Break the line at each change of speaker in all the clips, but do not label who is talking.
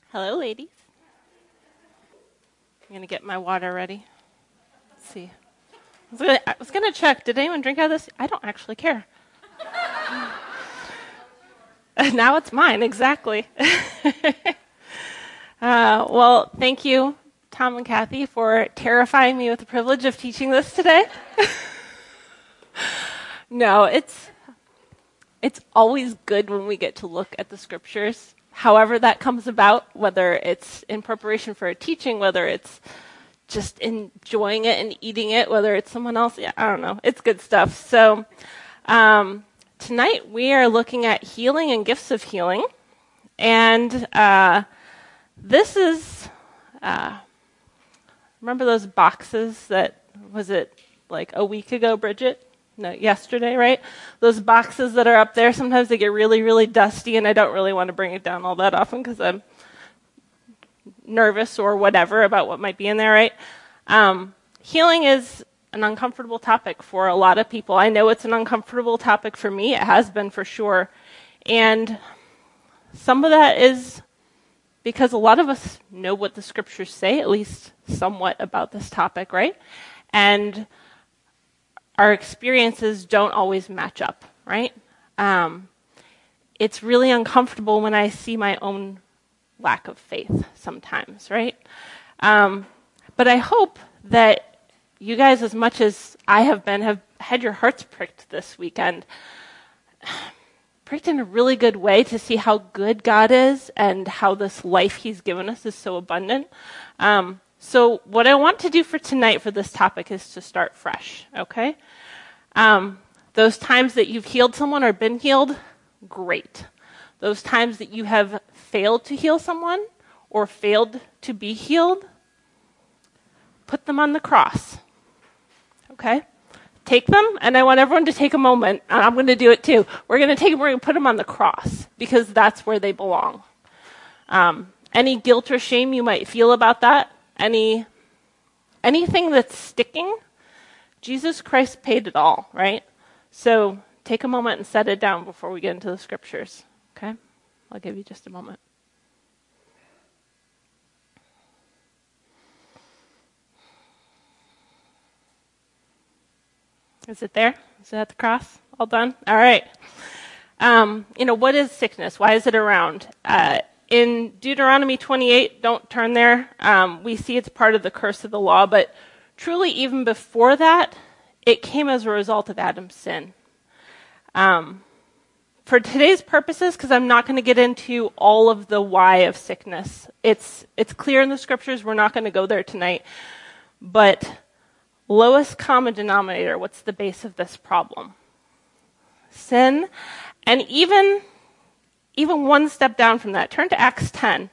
Hello, ladies. I'm going to get my water ready. Let's see. I was gonna check. Did anyone drink out of this? I don't actually care. Now it's mine, exactly. Well, thank you, Tom and Kathy, for terrifying me with the privilege of teaching this today. No, it's always good when we get to look at the scriptures, however that comes about, whether it's in preparation for a teaching, whether it's just enjoying it and eating it, whether it's someone else. Yeah, I don't know. It's good stuff. So tonight we are looking at healing and gifts of healing. And this is, remember those boxes that, was it like a week ago, Bridget? No, yesterday, right? Those boxes that are up there, sometimes they get really, really dusty, and I don't really want to bring it down all that often because I'm nervous or whatever about what might be in there, right? Healing is an uncomfortable topic for a lot of people. I know it's an uncomfortable topic for me. It has been for sure. And some of that is because a lot of us know what the scriptures say, at least somewhat, about this topic, right? And our experiences don't always match up, right? It's really uncomfortable when I see my own lack of faith sometimes, right? But I hope that you guys, as much as I have been, have had your hearts pricked this weekend. Pricked in a really good way to see how good God is and how this life he's given us is so abundant. So what I want to do for tonight for this topic is to start fresh, okay? Those times that you've healed someone or been healed, great. Those times that you have failed to heal someone or failed to be healed, put them on the cross, okay? Take them, and I want everyone to take a moment, and I'm going to do it too. We're going to take them, we're going to put them on the cross, because that's where they belong. Any guilt or shame you might feel about that, anything that's sticking, Jesus Christ paid it all, right? So take a moment and set it down before we get into the scriptures, okay? I'll give you just a moment. Is it there? Is it at the cross? All done? All right. What is sickness? Why is it around? In Deuteronomy 28, don't turn there. We see it's part of the curse of the law, but truly even before that, it came as a result of Adam's sin. For today's purposes, because I'm not going to get into all of the why of sickness, it's clear in the scriptures. We're not going to go there tonight. But lowest common denominator, what's the base of this problem? Sin. And even one step down from that, turn to Acts 10.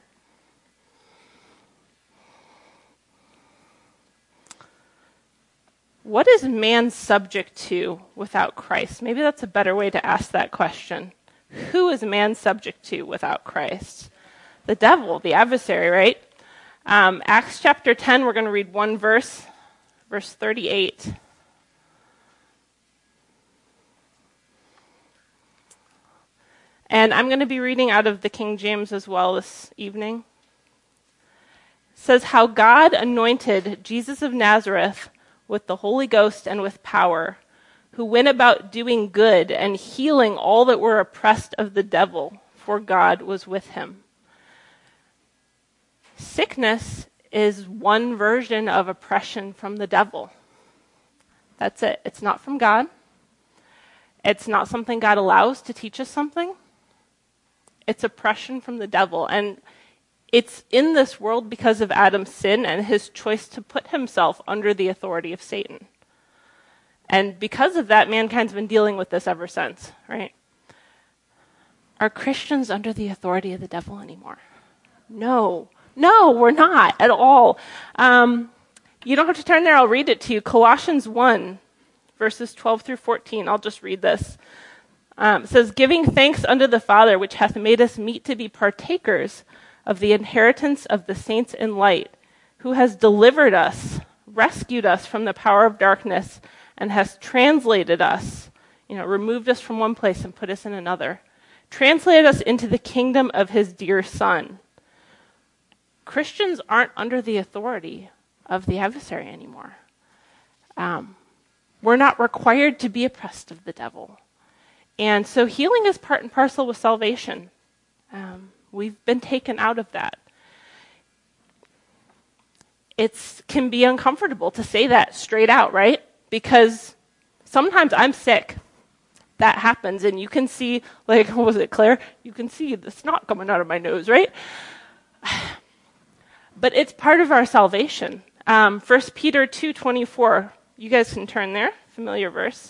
What is man subject to without Christ? Maybe that's a better way to ask that question. Who is man subject to without Christ? The devil, the adversary, right? Acts chapter 10, we're going to read one verse, verse 38. And I'm going to be reading out of the King James as well this evening. It says, how God anointed Jesus of Nazareth with the Holy Ghost and with power, who went about doing good and healing all that were oppressed of the devil, for God was with him. Sickness is one version of oppression from the devil. That's it. It's not from God. It's not something God allows to teach us something. It's oppression from the devil. And it's in this world because of Adam's sin and his choice to put himself under the authority of Satan. And because of that, mankind's been dealing with this ever since, right? Are Christians under the authority of the devil anymore? No, we're not at all. You don't have to turn there. I'll read it to you. Colossians 1, verses 12 through 14. I'll just read this. It says, giving thanks unto the Father, which hath made us meet to be partakers of the inheritance of the saints in light, who has delivered us, rescued us from the power of darkness, and has translated us, removed us from one place and put us in another, translated us into the kingdom of his dear Son, Christians aren't under the authority of the adversary anymore. We're not required to be oppressed of the devil. And so healing is part and parcel with salvation. We've been taken out of that. It can be uncomfortable to say that straight out, right? Because sometimes I'm sick. That happens, and you can see, like, what was it, Claire? You can see the snot coming out of my nose, right? But it's part of our salvation. 1 Peter 2:24. You guys can turn there. Familiar verse.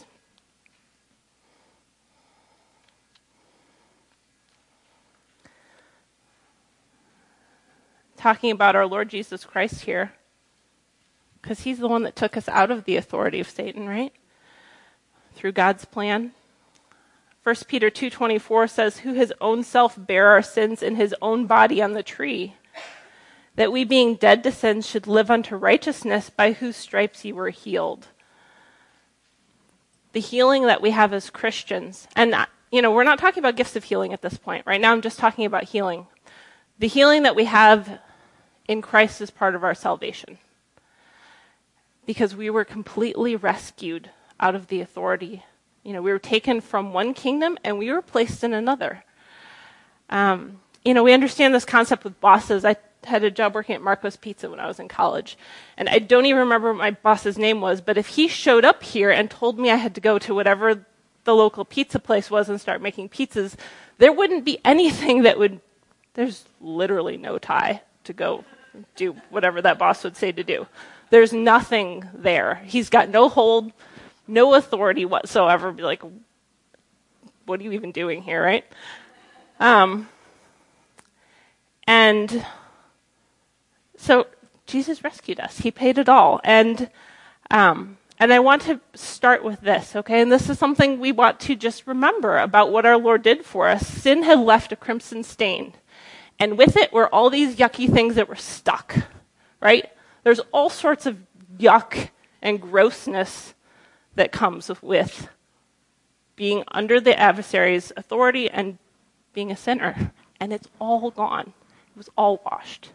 Talking about our Lord Jesus Christ here. Because he's the one that took us out of the authority of Satan, right? Through God's plan. 1 Peter 2:24 says, who his own self bare our sins in his own body on the tree, that we being dead to sins should live unto righteousness, by whose stripes ye were healed. The healing that we have as Christians, and we're not talking about gifts of healing at this point. Right now I'm just talking about healing. The healing that we have in Christ is part of our salvation. Because we were completely rescued out of the authority. We were taken from one kingdom and we were placed in another. We understand this concept with bosses. I had a job working at Marco's Pizza when I was in college. And I don't even remember what my boss's name was, but if he showed up here and told me I had to go to whatever the local pizza place was and start making pizzas, there wouldn't be anything there's literally no tie to go do whatever that boss would say to do. There's nothing there. He's got no hold, no authority whatsoever. Be like, what are you even doing here, right? And so Jesus rescued us. He paid it all. And I want to start with this, okay? And this is something we want to just remember about what our Lord did for us. Sin had left a crimson stain. And with it were all these yucky things that were stuck, right? There's all sorts of yuck and grossness that comes with being under the adversary's authority and being a sinner. And it's all gone. It was all washed.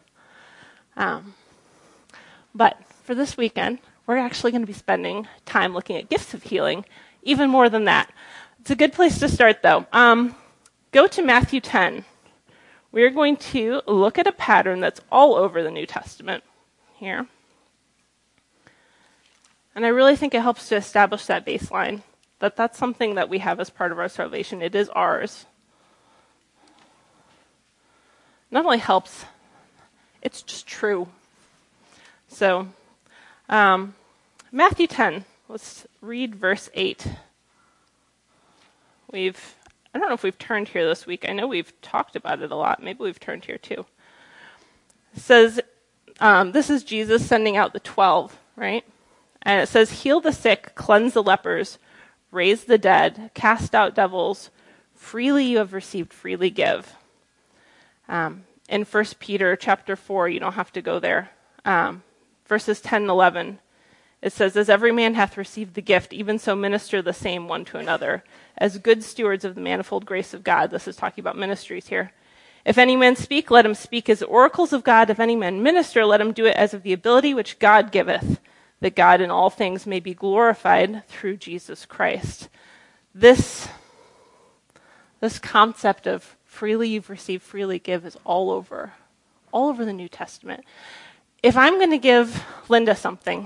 But for this weekend, we're actually going to be spending time looking at gifts of healing, even more than that. It's a good place to start, though. Go to Matthew 10. We're going to look at a pattern that's all over the New Testament here. And I really think it helps to establish that baseline, that that's something that we have as part of our salvation. It is ours. Not only helps, it's just true. So, Matthew 10, let's read verse 8. I don't know if we've turned here this week. I know we've talked about it a lot. Maybe we've turned here too. It says, this is Jesus sending out the 12, right? And it says, heal the sick, cleanse the lepers, raise the dead, cast out devils. Freely you have received, freely give. In 1 Peter chapter 4, you don't have to go there. Verses 10 and 11, it says, as every man hath received the gift, even so minister the same one to another, as good stewards of the manifold grace of God. This is talking about ministries here. If any man speak, let him speak as oracles of God. If any man minister, let him do it as of the ability which God giveth, that God in all things may be glorified through Jesus Christ. This concept of freely you've received, freely give is all over the New Testament. If I'm going to give Linda something,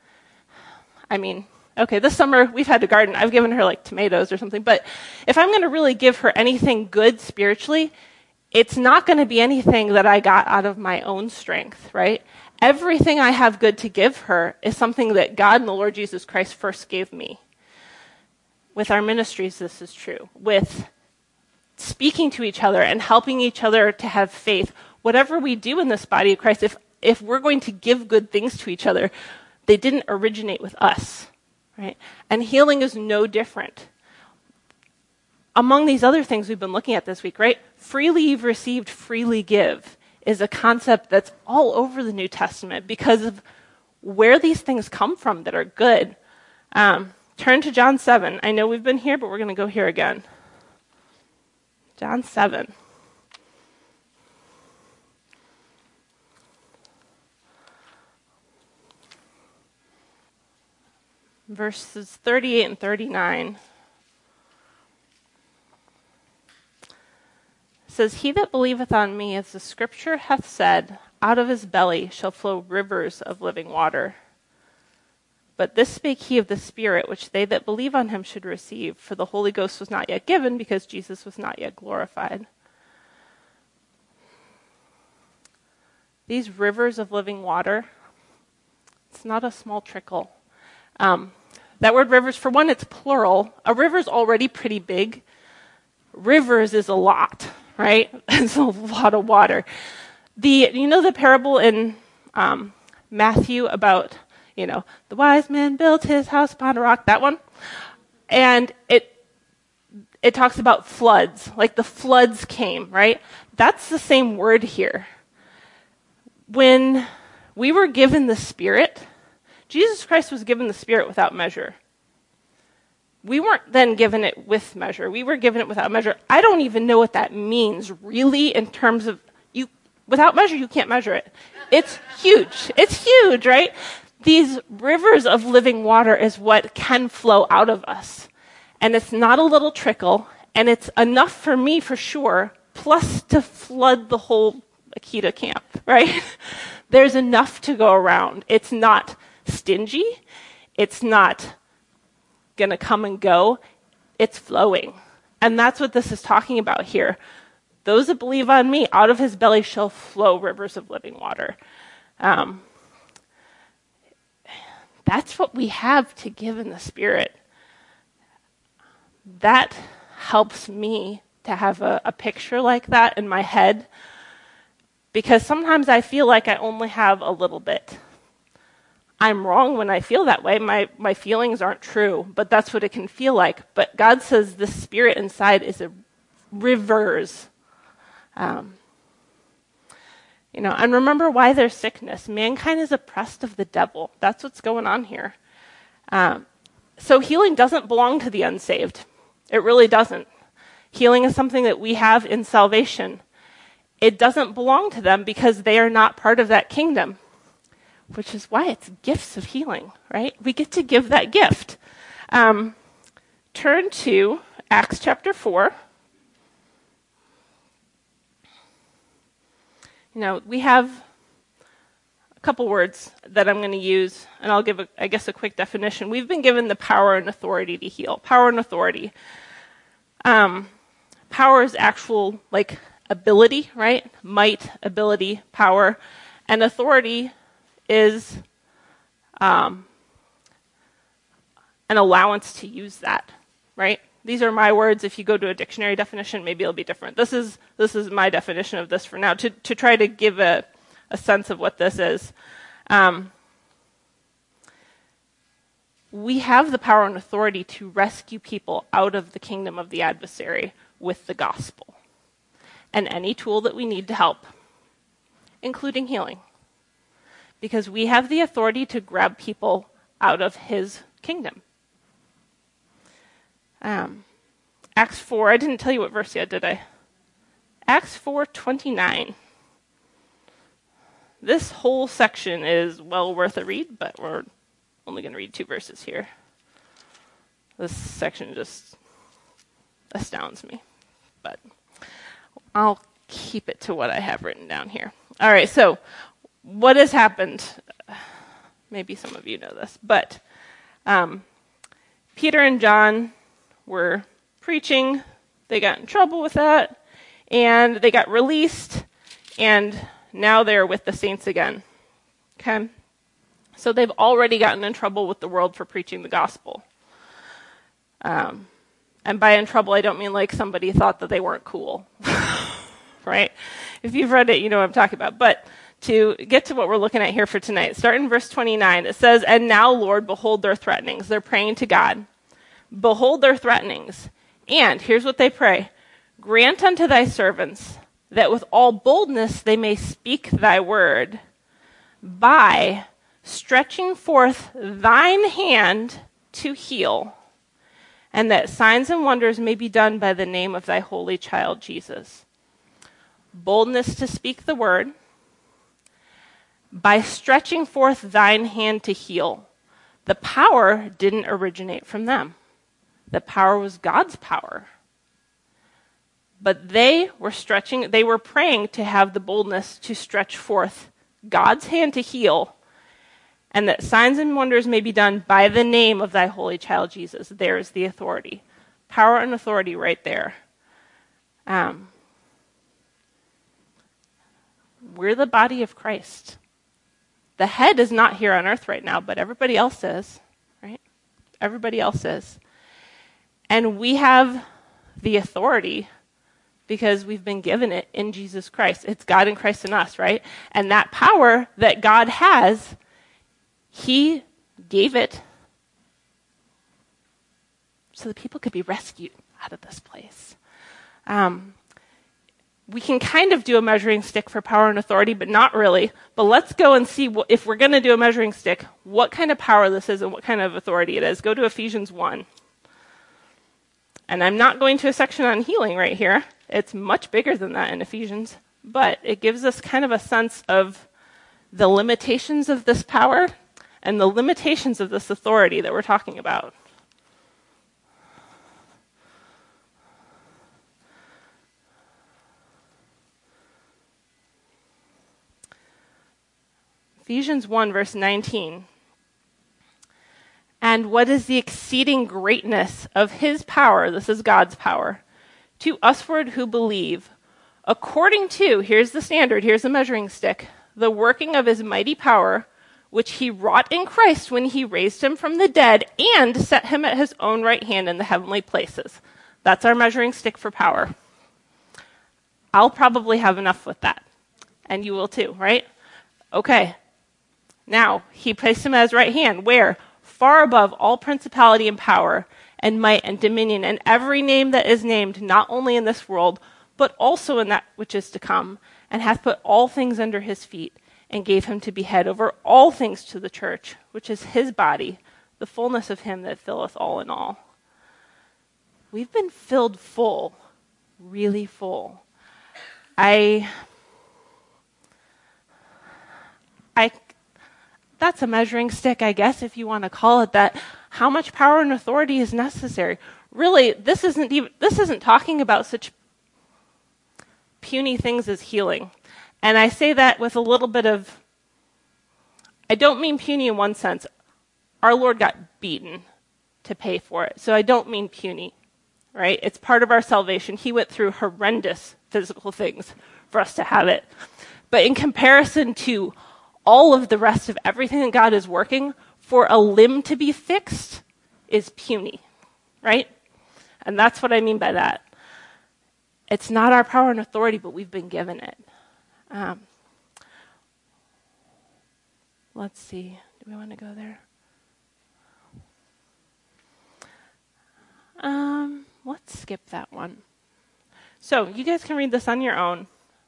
this summer we've had a garden. I've given her like tomatoes or something, but if I'm going to really give her anything good spiritually, it's not going to be anything that I got out of my own strength, right? Everything I have good to give her is something that God and the Lord Jesus Christ first gave me. With our ministries, this is true. With speaking to each other and helping each other to have faith, whatever we do in this body of Christ, if we're going to give good things to each other, they didn't originate with us, right? And healing is no different. Among these other things we've been looking at this week, right? Freely you've received, freely give is a concept that's all over the New Testament because of where these things come from that are good. Turn to John 7. I know we've been here, but we're going to go here again. John 7. verses 38 and 39. It says, "He that believeth on me, as the scripture hath said, out of his belly shall flow rivers of living water. But this spake he of the Spirit, which they that believe on him should receive, for the Holy Ghost was not yet given, because Jesus was not yet glorified." These rivers of living water, it's not a small trickle. That word rivers, for one, it's plural. A river's already pretty big. Rivers is a lot, right? It's a lot of water. The parable in Matthew about, the wise man built his house upon a rock, that one? And it talks about floods, like the floods came, right? That's the same word here. When we were given the Spirit, Jesus Christ was given the Spirit without measure. We weren't then given it with measure. We were given it without measure. I don't even know what that means, really, in terms of without measure, you can't measure it. It's huge. It's huge, right? These rivers of living water is what can flow out of us. And it's not a little trickle, and it's enough for me for sure, plus to flood the whole Akita camp, right? There's enough to go around. It's not stingy. It's not going to come and go. It's flowing. And that's what this is talking about here. Those that believe on me, out of his belly shall flow rivers of living water. That's what we have to give in the Spirit. That helps me to have a picture like that in my head, because sometimes I feel like I only have a little bit. I'm wrong when I feel that way. My feelings aren't true, but that's what it can feel like. But God says the Spirit inside is a rivers. And remember why there's sickness. Mankind is oppressed of the devil. That's what's going on here. So healing doesn't belong to the unsaved. It really doesn't. Healing is something that we have in salvation. It doesn't belong to them because they are not part of that kingdom, which is why it's gifts of healing, right? We get to give that gift. Turn to Acts chapter 4. We have a couple words that I'm going to use, and I'll give, a quick definition. We've been given the power and authority to heal. Power and authority. Power is actual, ability, right? Might, ability, power. And authority is an allowance to use that, right? These are my words. If you go to a dictionary definition, maybe it'll be different. This is my definition of this for now, to try to give a sense of what this is. We have the power and authority to rescue people out of the kingdom of the adversary with the gospel, and any tool that we need to help, including healing, because we have the authority to grab people out of his kingdom. Acts 4, I didn't tell you what verse yet, did I? Acts 4:29. This whole section is well worth a read, but we're only going to read 2 verses here. This section just astounds me, but I'll keep it to what I have written down here. All right, so what has happened? Maybe some of you know this, but Peter and John were preaching. They got in trouble with that, and they got released, and now they're with the saints again. Okay? So they've already gotten in trouble with the world for preaching the gospel. And by in trouble, I don't mean like somebody thought that they weren't cool. Right? If you've read it, you know what I'm talking about. But to get to what we're looking at here for tonight, start in verse 29. It says, "And now, Lord, behold their threatenings." They're praying to God. "Behold their threatenings. And," here's what they pray, "grant unto thy servants that with all boldness they may speak thy word by stretching forth thine hand to heal, and that signs and wonders may be done by the name of thy holy child Jesus." Boldness to speak the word by stretching forth thine hand to heal. The power didn't originate from them. The power was God's power. But they were praying to have the boldness to stretch forth God's hand to heal, and that signs and wonders may be done by the name of thy holy child Jesus. There's the authority. Power and authority right there. We're the body of Christ. The head is not here on earth right now, but everybody else is, right? Everybody else is. And we have the authority because we've been given it in Jesus Christ. It's God and Christ in us, right? And that power that God has, he gave it so that people could be rescued out of this place. We can kind of do a measuring stick for power and authority, but not really. But let's go and see, if we're going to do a measuring stick, what kind of power this is and what kind of authority it is. Go to Ephesians 1. And I'm not going to a section on healing right here. It's much bigger than that in Ephesians. But it gives us kind of a sense of the limitations of this power and the limitations of this authority that we're talking about. Ephesians 1, verse 19. And what is the exceeding greatness of his power, this is God's power, to usward who believe, according to, here's the standard, here's the measuring stick, the working of his mighty power, which he wrought in Christ when he raised him from the dead and set him at his own right hand in the heavenly places. That's our measuring stick for power. I'll probably have enough with that. And you will too, right? Okay. Now, he placed him at his right hand. Where? Far above all principality and power and might and dominion and every name that is named, not only in this world, but also in that which is to come, and hath put all things under his feet, and gave him to be head over all things to the church, which is his body, the fullness of him that filleth all in all. We've been filled full, really full. That's a measuring stick, I guess, if you want to call it that. How much power and authority is necessary? Really, this isn't talking about such puny things as healing. And I say that with a little bit of, I don't mean puny in one sense. Our Lord got beaten to pay for it. So I don't mean puny, right? It's part of our salvation. He went through horrendous physical things for us to have it. But in comparison to all of the rest of everything that God is working, for a limb to be fixed is puny, right? And that's what I mean by that. It's not our power and authority, but we've been given it. Let's see. Do we want to go there? Let's skip that one. So you guys can read this on your own.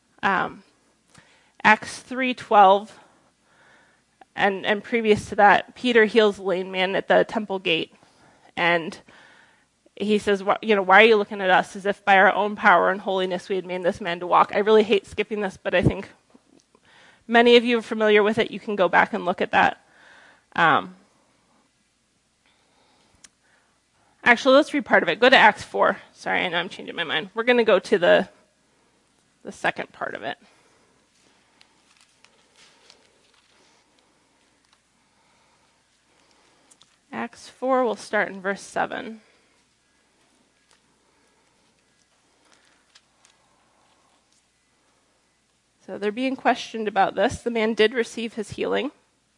Acts 3:12. And previous to that, Peter heals the lame man at the temple gate. And he says, why are you looking at us as if by our own power and holiness we had made this man to walk? I really hate skipping this, but I think many of you are familiar with it. You can go back and look at that. Actually, let's read part of it. Go to Acts 4. Sorry, I know I'm changing my mind. We're going to go to the second part of it. Acts 4, we'll start in verse 7. So they're being questioned about this. The man did receive his healing.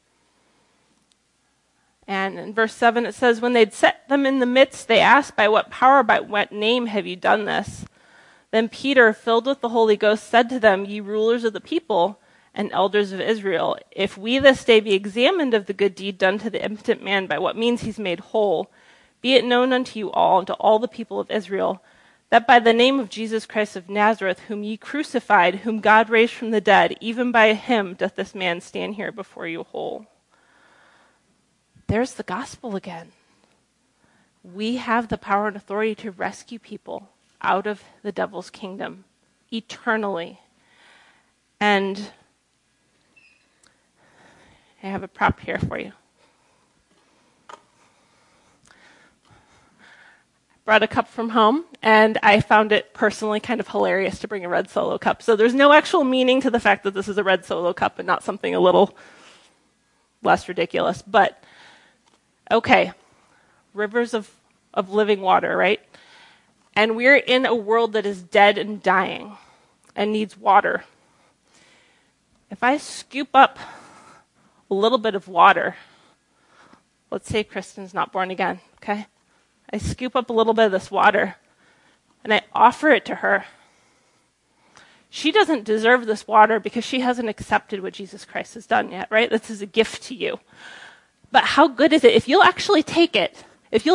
And in verse 7 it says, when they'd set them in the midst, they asked, by what power, by what name have you done this? Then Peter, filled with the Holy Ghost, said to them, ye rulers of the people, and elders of Israel, if we this day be examined of the good deed done to the impotent man, by what means he's made whole, be it known unto you all, and to all the people of Israel, that by the name of Jesus Christ of Nazareth, whom ye crucified, whom God raised from the dead, even by him doth this man stand here before you whole. There's the gospel again. We have the power and authority to rescue people out of the devil's kingdom eternally. And I have a prop here for you. brought a cup from home, and I found it personally kind of hilarious to bring a red Solo cup. So there's no actual meaning to the fact that this is a red Solo cup and not something a little less ridiculous. But, okay, rivers of living water, right? And we're in a world that is dead and dying and needs water. If I scoop up a little bit of water, let's say Kristen's not born again, okay? I scoop up a little bit of this water, and I offer it to her. She doesn't deserve this water because she hasn't accepted what Jesus Christ has done yet, right? This is a gift to you. But how good is it? If you'll actually take it,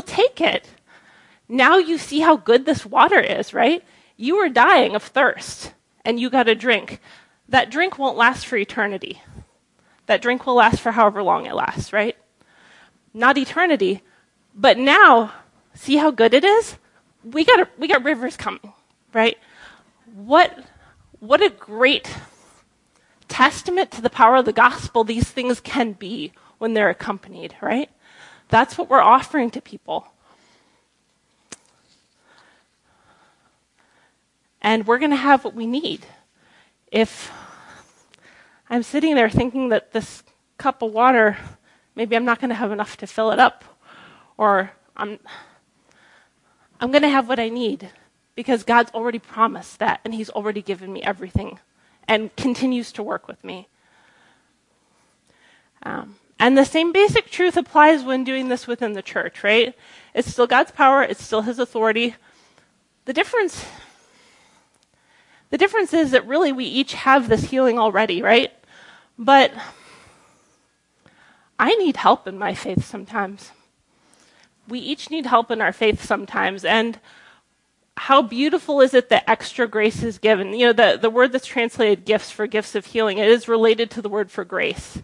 now you see how good this water is, right? You were dying of thirst, and you got a drink. That drink won't last for eternity. That drink will last for however long it lasts, right? Not eternity, but now, see how good it is? We got rivers coming, right? What a great testament to the power of the gospel these things can be when they're accompanied, right? That's what we're offering to people. And we're going to have what we need. If I'm sitting there thinking that this cup of water, maybe I'm not going to have enough to fill it up, or I'm going to have what I need because God's already promised that, and he's already given me everything and continues to work with me. And the same basic truth applies when doing this within the church, right? It's still God's power. It's still his authority. The difference is that really we each have this healing already, right? But I need help in my faith sometimes. We each need help in our faith sometimes. And how beautiful is it that extra grace is given? You know, the word that's translated gifts for gifts of healing, it is related to the word for grace.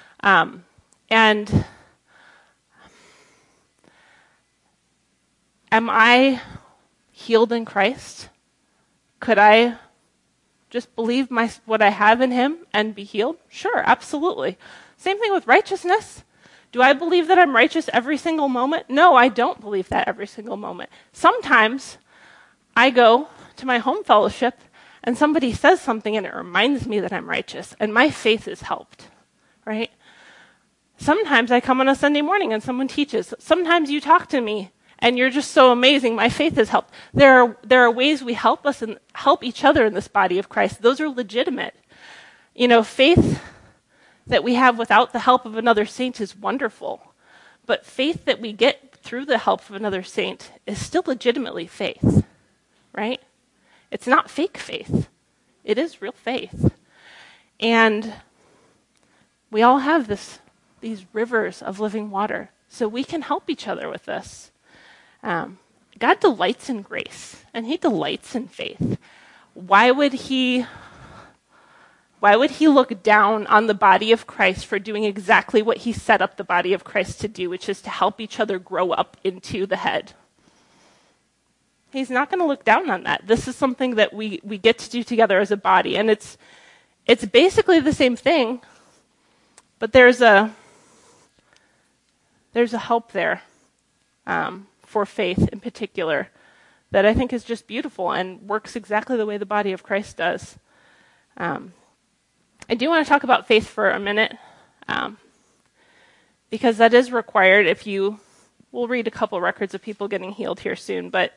And am I healed in Christ? Could I just believe what I have in him and be healed? Sure, absolutely. Same thing with righteousness. Do I believe that I'm righteous every single moment? No, I don't believe that every single moment. Sometimes I go to my home fellowship and somebody says something and it reminds me that I'm righteous and my faith is helped, right? Sometimes I come on a Sunday morning and someone teaches. Sometimes you talk to me and you're just so amazing. My faith has helped. There are ways we help us and help each other in this body of Christ. Those are legitimate. You know, faith that we have without the help of another saint is wonderful. But faith that we get through the help of another saint is still legitimately faith, right? It's not fake faith. It is real faith. And we all have these rivers of living water, so we can help each other with this. God delights in grace, and he delights in faith. Why would he look down on the body of Christ for doing exactly what he set up the body of Christ to do, which is to help each other grow up into the head? He's not going to look down on that. This is something that we get to do together as a body, and it's basically the same thing, but there's a help there for faith in particular that I think is just beautiful and works exactly the way the body of Christ does. I do want to talk about faith for a minute because that is required if we'll read a couple records of people getting healed here soon, but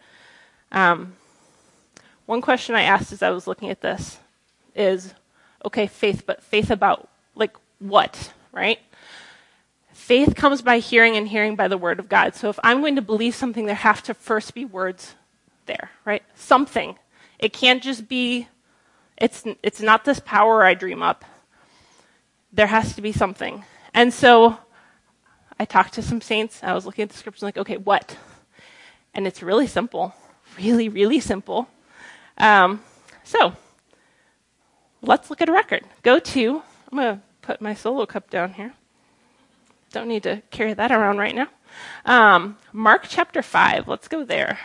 one question I asked as I was looking at this is, okay, faith, but faith about, like, what, right? Faith comes by hearing and hearing by the word of God. So if I'm going to believe something, there have to first be words there, right? Something. It can't just be, it's not this power I dream up. There has to be something. And so I talked to some saints. I was looking at the scriptures like, okay, what? And it's really simple. Really, really simple. So let's look at a record. I'm going to put my solo cup down here. Don't need to carry that around right now. Mark chapter 5. Let's go there.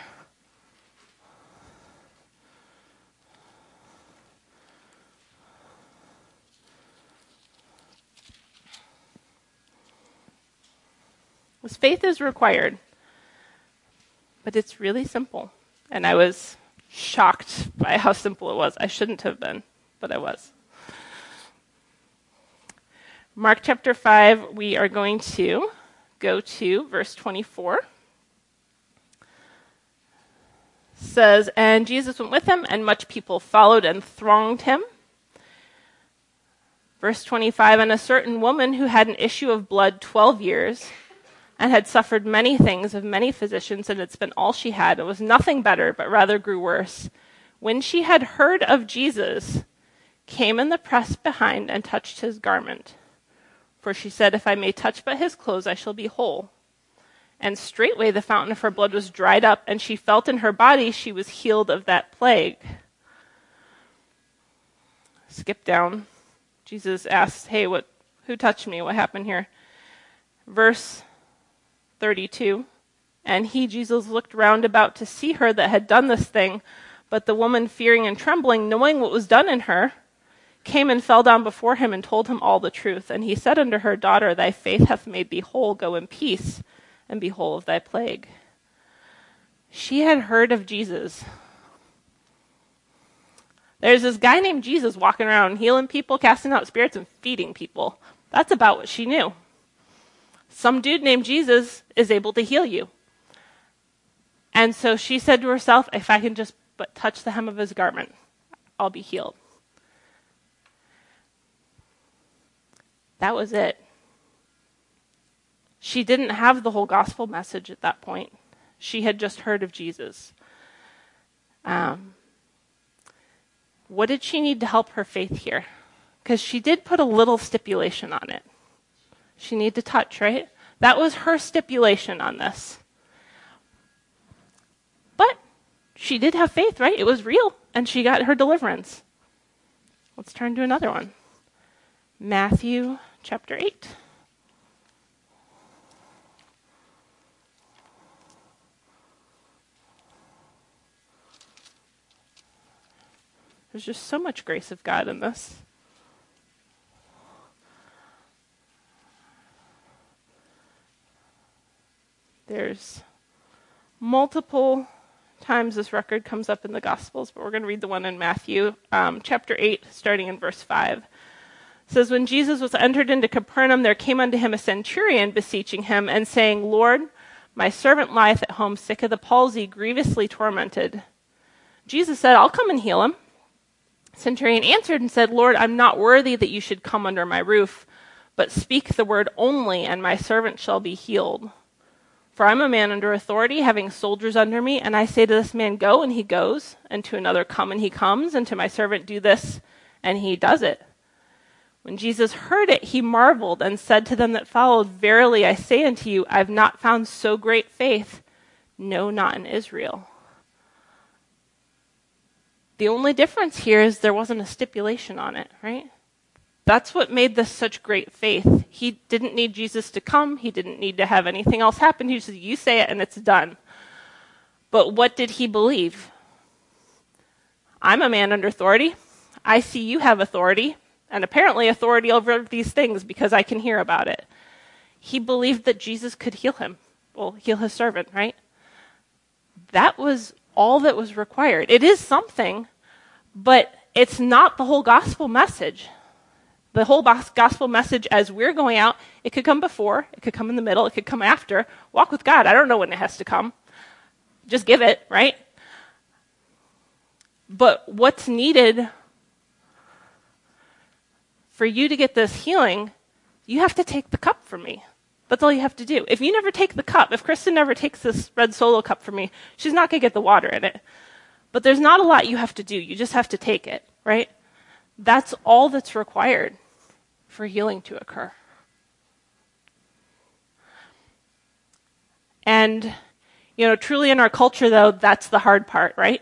This faith is required. But it's really simple. And I was shocked by how simple it was. I shouldn't have been, but I was. Mark chapter 5, we are going to go to verse 24. Says, and Jesus went with him, and much people followed and thronged him. Verse 25, and a certain woman who had an issue of blood 12 years, and had suffered many things of many physicians, and had spent all she had, and was nothing better, but rather grew worse, when she had heard of Jesus, came in the press behind and touched his garment. For she said, if I may touch but his clothes, I shall be whole. And straightway the fountain of her blood was dried up, and she felt in her body she was healed of that plague. Skip down. Jesus asks, hey, who touched me? What happened here? Verse 32. And he, Jesus, looked round about to see her that had done this thing. But the woman, fearing and trembling, knowing what was done in her, came and fell down before him and told him all the truth. And he said unto her, daughter, thy faith hath made thee whole. Go in peace, and be whole of thy plague. She had heard of Jesus. There's this guy named Jesus walking around healing people, casting out spirits, and feeding people. That's about what she knew. Some dude named Jesus is able to heal you. And so she said to herself, if I can just but touch the hem of his garment, I'll be healed. That was it. She didn't have the whole gospel message at that point. She had just heard of Jesus. What did she need to help her faith here? Because she did put a little stipulation on it. She needed to touch, right? That was her stipulation on this. But she did have faith, right? It was real, and she got her deliverance. Let's turn to another one. Matthew chapter 8. There's just so much grace of God in this. There's multiple times this record comes up in the Gospels, but we're going to read the one in Matthew, chapter 8, starting in verse 5. It says, when Jesus was entered into Capernaum, there came unto him a centurion, beseeching him, and saying, Lord, my servant lieth at home, sick of the palsy, grievously tormented. Jesus said, I'll come and heal him. Centurion answered and said, Lord, I'm not worthy that you should come under my roof, but speak the word only, and my servant shall be healed. For I'm a man under authority, having soldiers under me, and I say to this man, go, and he goes, and to another, come, and he comes, and to my servant, do this, and he does it. When Jesus heard it, he marveled, and said to them that followed, verily I say unto you, I have not found so great faith, no, not in Israel. The only difference here is there wasn't a stipulation on it, right? That's what made this such great faith. He didn't need Jesus to come. He didn't need to have anything else happen. He just said, you say it and it's done. But what did he believe? I'm a man under authority. I see you have authority, and apparently authority over these things because I can hear about it. He believed that Jesus could heal him. Well, heal his servant, right? That was all that was required. It is something, but it's not the whole gospel message. The whole gospel message as we're going out, it could come before, it could come in the middle, it could come after. Walk with God. I don't know when it has to come. Just give it, right? But what's needed for you to get this healing, you have to take the cup from me. That's all you have to do. If you never take the cup, if Kristen never takes this red Solo cup from me, she's not going to get the water in it. But there's not a lot you have to do. You just have to take it, right? That's all that's required for healing to occur. And, truly in our culture, though, that's the hard part, right?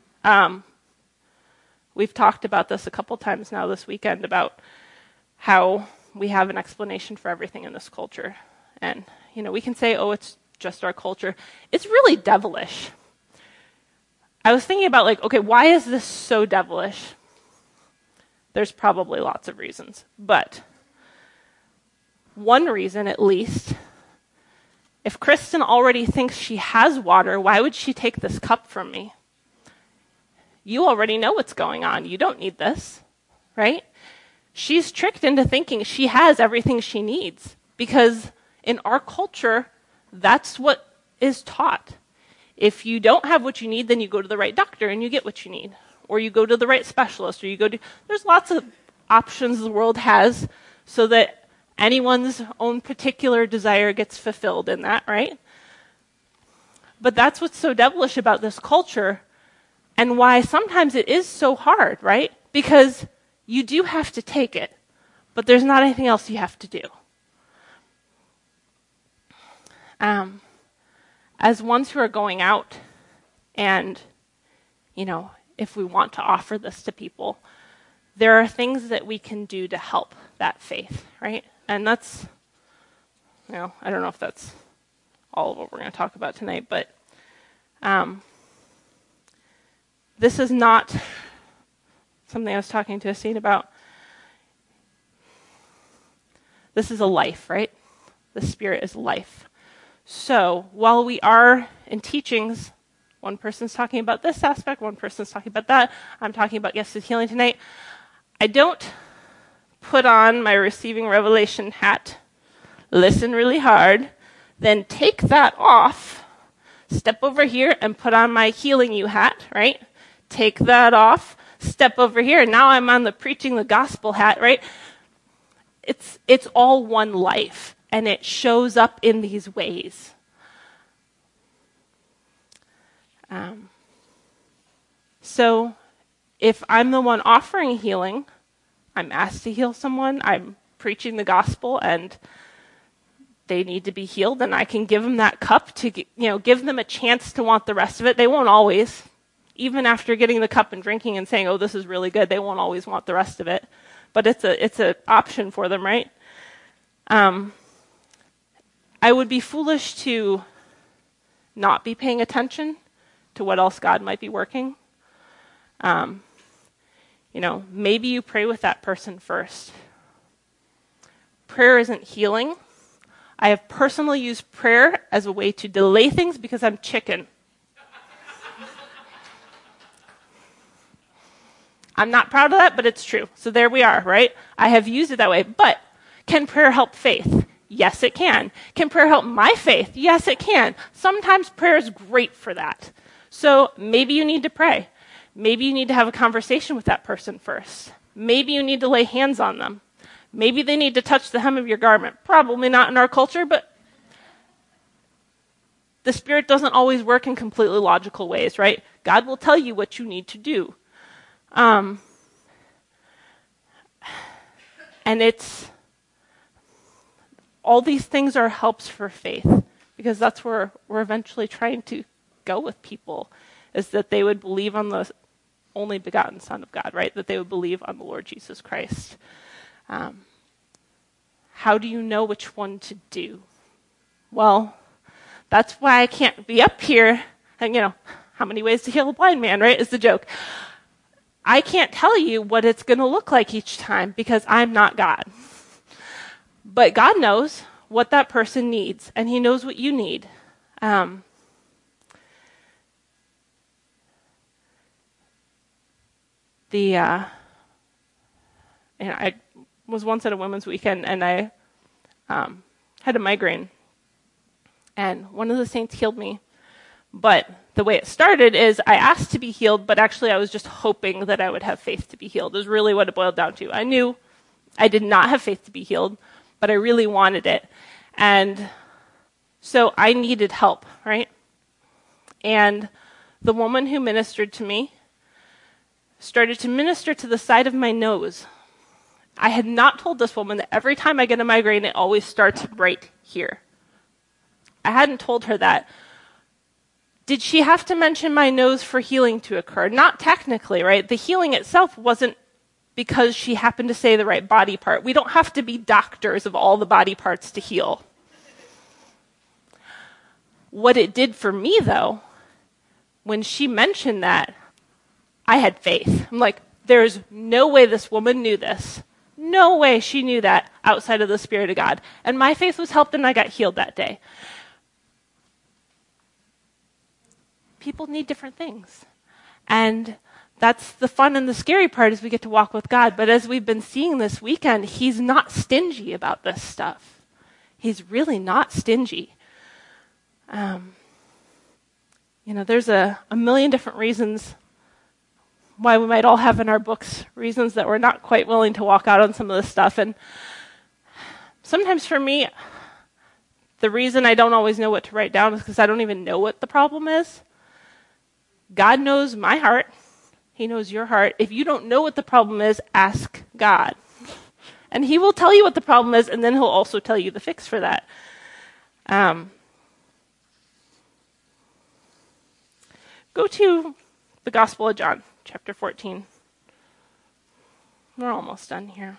We've talked about this a couple times now this weekend about how we have an explanation for everything in this culture. And, we can say, oh, it's just our culture. It's really devilish. I was thinking about, okay, why is this so devilish? There's probably lots of reasons. But one reason, at least, If Kristen already thinks she has water, why would she take this cup from me? You already know what's going on. You don't need this, right? She's tricked into thinking she has everything she needs because in our culture, that's what is taught. If you don't have what you need, then you go to the right doctor and you get what you need. Or you go to the right specialist, or there's lots of options the world has so that anyone's own particular desire gets fulfilled in that, right? But that's what's so devilish about this culture and why sometimes it is so hard, right? Because you do have to take it, but there's not anything else you have to do. As ones who are going out and, if we want to offer this to people, there are things that we can do to help that faith, right? And that's, I don't know if that's all of what we're going to talk about tonight, but this is not something I was talking to Asim about. This is a life, right? The Spirit is life. So while we are in teachings, one person's talking about this aspect, one person's talking about that, I'm talking about gifted healing tonight, I don't put on my receiving revelation hat, listen really hard, then take that off, step over here and put on my healing you hat, right? Take that off, step over here, and now I'm on the preaching the gospel hat, right? It's all one life, and it shows up in these ways. So if I'm the one offering healing, I'm asked to heal someone, I'm preaching the gospel, and they need to be healed, and I can give them that cup to, give them a chance to want the rest of it. They won't always. Even after getting the cup and drinking and saying, oh, this is really good, they won't always want the rest of it. But it's an option for them, right? I would be foolish to not be paying attention to what else God might be working. Maybe you pray with that person first. Prayer isn't healing. I have personally used prayer as a way to delay things because I'm chicken. I'm not proud of that, but it's true. So there we are, right? I have used it that way. But can prayer help faith? Yes, it can. Can prayer help my faith? Yes, it can. Sometimes prayer is great for that. So maybe you need to pray. Maybe you need to have a conversation with that person first. Maybe you need to lay hands on them. Maybe they need to touch the hem of your garment. Probably not in our culture, but the Spirit doesn't always work in completely logical ways, right? God will tell you what you need to do. And it's, all these things are helps for faith, because that's where we're eventually trying to go with people, is that they would believe on the only begotten Son of God, right? That they would believe on the Lord Jesus Christ. How do you know which one to do? Well, that's why I can't be up here and, how many ways to heal a blind man, right, is the joke. I can't tell you what it's going to look like each time because I'm not God. But God knows what that person needs, and he knows what you need. And I was once at a women's weekend, and I had a migraine. And one of the saints healed me. But the way it started is I asked to be healed, but actually I was just hoping that I would have faith to be healed, is really what it boiled down to. I knew I did not have faith to be healed, but I really wanted it. And so I needed help, right? And the woman who ministered to me started to minister to the side of my nose. I had not told this woman that every time I get a migraine, it always starts right here. I hadn't told her that. Did she have to mention my nose for healing to occur? Not technically, right? The healing itself wasn't because she happened to say the right body part. We don't have to be doctors of all the body parts to heal. What it did for me, though, when she mentioned that, I had faith. I'm like, there's no way this woman knew this. No way she knew that outside of the Spirit of God. And my faith was helped, and I got healed that day. people need different things. And that's the fun and the scary part, is we get to walk with God. But as we've been seeing this weekend, he's not stingy about this stuff. He's really not stingy. There's a million different reasons why we might all have in our books reasons that we're not quite willing to walk out on some of this stuff. And sometimes for me, the reason I don't always know what to write down is because I don't even know what the problem is. God knows my heart. He knows your heart. If you don't know what the problem is, ask God. And he will tell you what the problem is, and then he'll also tell you the fix for that. Go to the Gospel of John, chapter 14. We're almost done here.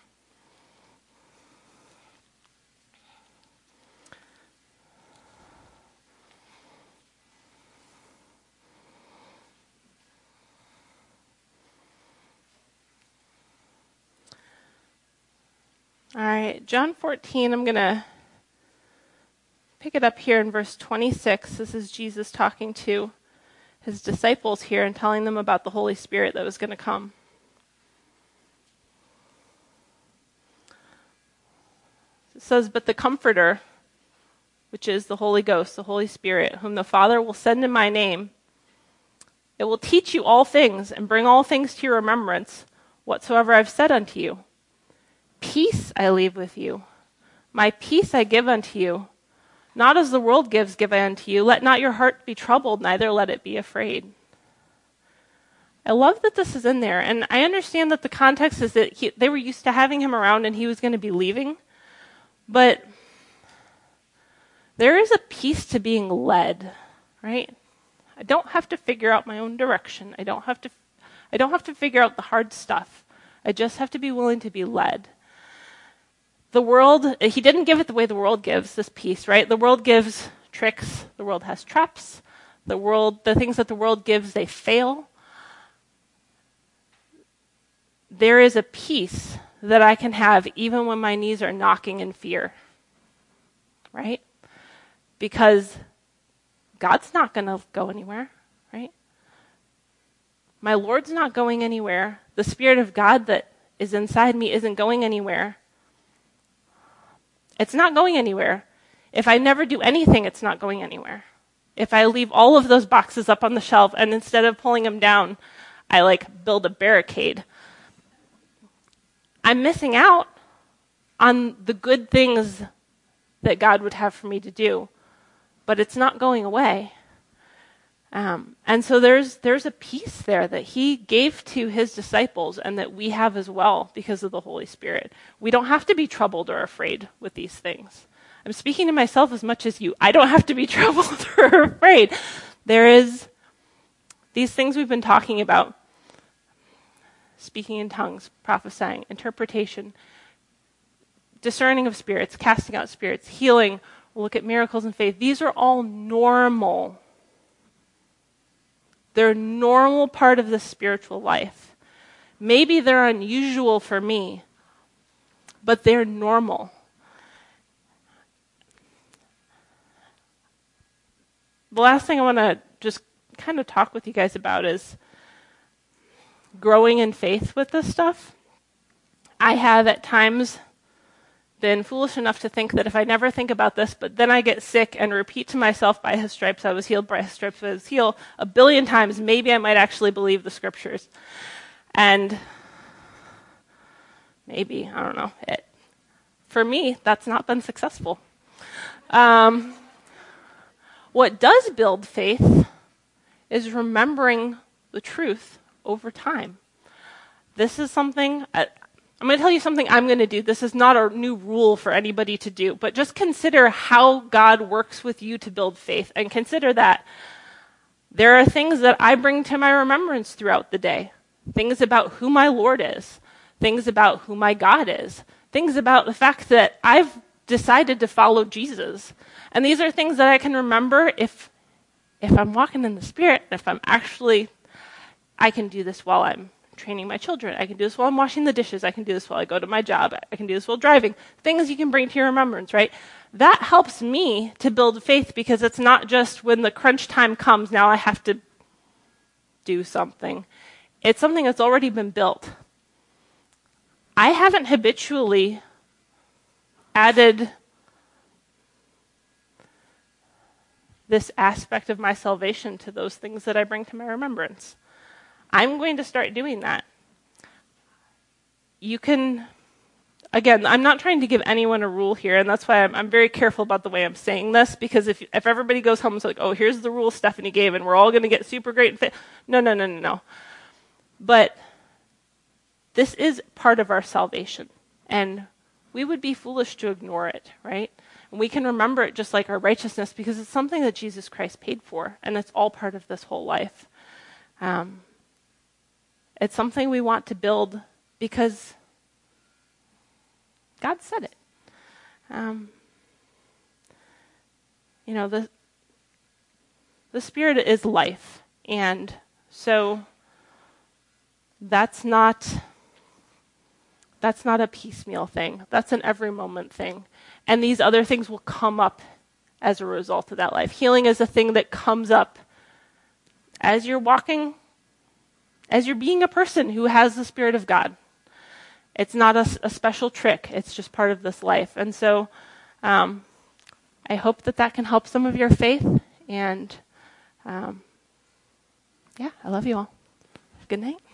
All right, John 14, I'm going to pick it up here in verse 26. This is Jesus talking to his disciples here and telling them about the Holy Spirit that was going to come. It says, "But the Comforter, which is the Holy Ghost, the Holy Spirit, whom the Father will send in my name, it will teach you all things and bring all things to your remembrance, whatsoever I've said unto you. Peace I leave with you. My peace I give unto you. Not as the world gives, give I unto you. Let not your heart be troubled, neither let it be afraid." I love that this is in there. And I understand that the context is that they were used to having him around and he was going to be leaving. But there is a peace to being led, right? I don't have to figure out my own direction. I don't have to figure out the hard stuff. I just have to be willing to be led. The world, he didn't give it the way the world gives, this peace, right? The world gives tricks. The world has traps. The things that the world gives, they fail. There is a peace that I can have even when my knees are knocking in fear, right? Because God's not going to go anywhere, right? My Lord's not going anywhere. The Spirit of God that is inside me isn't going anywhere. It's not going anywhere. If I never do anything, it's not going anywhere. If I leave all of those boxes up on the shelf and instead of pulling them down, I build a barricade, I'm missing out on the good things that God would have for me to do. But it's not going away. And so there's a peace there that he gave to his disciples and that we have as well because of the Holy Spirit. We don't have to be troubled or afraid with these things. I'm speaking to myself as much as you. I don't have to be troubled or afraid. There is these things we've been talking about. Speaking in tongues, prophesying, interpretation, discerning of spirits, casting out spirits, healing. We'll look at miracles and faith. These are all normal. They're a normal part of the spiritual life. Maybe they're unusual for me, but they're normal. The last thing I want to just kind of talk with you guys about is growing in faith with this stuff. I have at times been foolish enough to think that if I never think about this, but then I get sick and repeat to myself, by his stripes I was healed, by his stripes I was healed, 1 billion times, maybe I might actually believe the scriptures. And maybe, I don't know. For me, that's not been successful. What does build faith is remembering the truth over time. This is something, I'm going to tell you something I'm going to do. This is not a new rule for anybody to do, but just consider how God works with you to build faith, and consider that there are things that I bring to my remembrance throughout the day. Things about who my Lord is. Things about who my God is. Things about the fact that I've decided to follow Jesus. And these are things that I can remember if I'm walking in the Spirit, if I'm actually, I can do this while I'm training my children. I can do this while I'm washing the dishes. I can do this while I go to my job. I can do this while driving. Things you can bring to your remembrance, right? That helps me to build faith, because it's not just when the crunch time comes, now I have to do something. It's something that's already been built. I haven't habitually added this aspect of my salvation to those things that I bring to my remembrance. I'm going to start doing that. You can, again, I'm not trying to give anyone a rule here, and that's why I'm very careful about the way I'm saying this, because if everybody goes home and is like, oh, here's the rule Stephanie gave, and we're all going to get super great and fit. No. But this is part of our salvation, and we would be foolish to ignore it, right? And we can remember it just like our righteousness, because it's something that Jesus Christ paid for, and it's all part of this whole life. It's something we want to build because God said it. The Spirit is life, and so that's not a piecemeal thing. That's an every moment thing. And these other things will come up as a result of that life. Healing is a thing that comes up as you're walking, as you're being a person who has the Spirit of God. It's not a special trick. It's just part of this life. And so I hope that can help some of your faith. And I love you all. Good night.